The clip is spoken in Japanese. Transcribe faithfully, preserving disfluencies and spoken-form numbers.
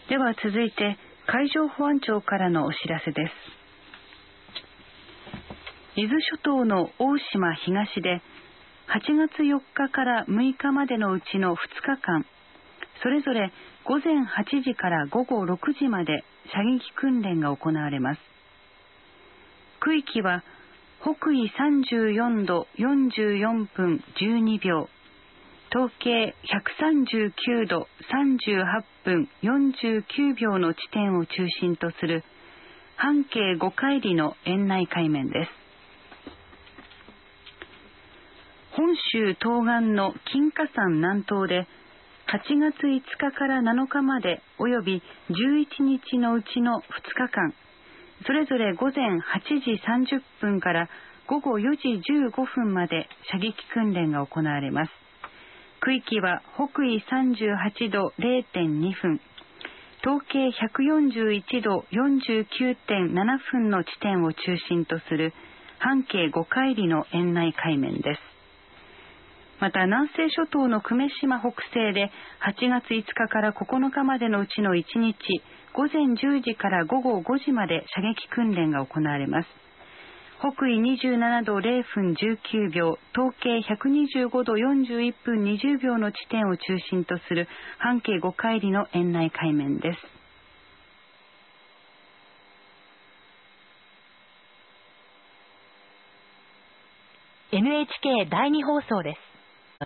では続いて海上保安庁からのお知らせです。伊豆諸島の大島東ではちがつよっかからむいかまでのうちのふつかかん、それぞれごぜんはちじからごごろくじまで射撃訓練が行われます。区域は北緯さんじゅうよんどよんじゅうよんぷんじゅうにびょう、東経ひゃくさんじゅうきゅうどさんじゅうはっぷんよんじゅうきゅうびょうの地点を中心とする半径ごかいりの円内海面です。本州東岸の金華山南東ではちがついつかからなのかまでおよびじゅういちにちのうちのふつかかん、それぞれごぜんはちじさんじゅっぷんからごごよじじゅうごふんまで射撃訓練が行われます。区域は北緯さんじゅうはちど れいてんにふん、東経ひゃくよんじゅういちど よんじゅうきゅうてんななふんの地点を中心とする半径ごかいりの円内海面です。また南西諸島の久米島北西ではちがついつかからここのかまでのうちのいちにち、ごぜんじゅうじからごごごじまで射撃訓練が行われます。北緯にじゅうななどれいふんじゅうきゅうびょう、東経ひゃくにじゅうごどよんじゅういっぷんにじゅうびょうの地点を中心とする半径ごかいりの円内海面です。 エヌエイチケー だいに放送です。